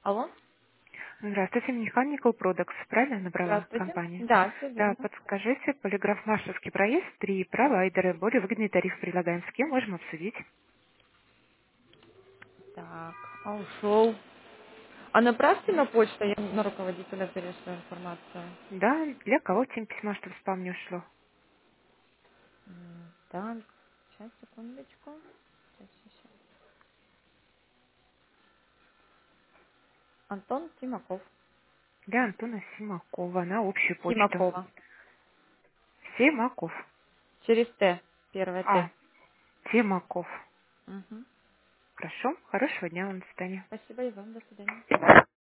Алло? Здравствуйте, Mechanical Products, правильно набрала Здравствуйте. компания? Да, все Да, верно. подскажите, полиграф Машевский проезд, 3 провайдеры, более выгодный тариф предлагаем, с кем можем обсудить? Так, ушел. А направьте на почту, я на руководителя перешлю информацию. Да, для кого тем письма, чтобы в спам не ушло? Да, сейчас, секундочку. Сейчас. Антон Тимаков. Для Антона Симакова на общую почту. Тимакова. Симаков. Через Т. Первое А, Т. Тимаков. Угу. Хорошо, хорошего дня вам, до свидания. Спасибо и вам. До свидания.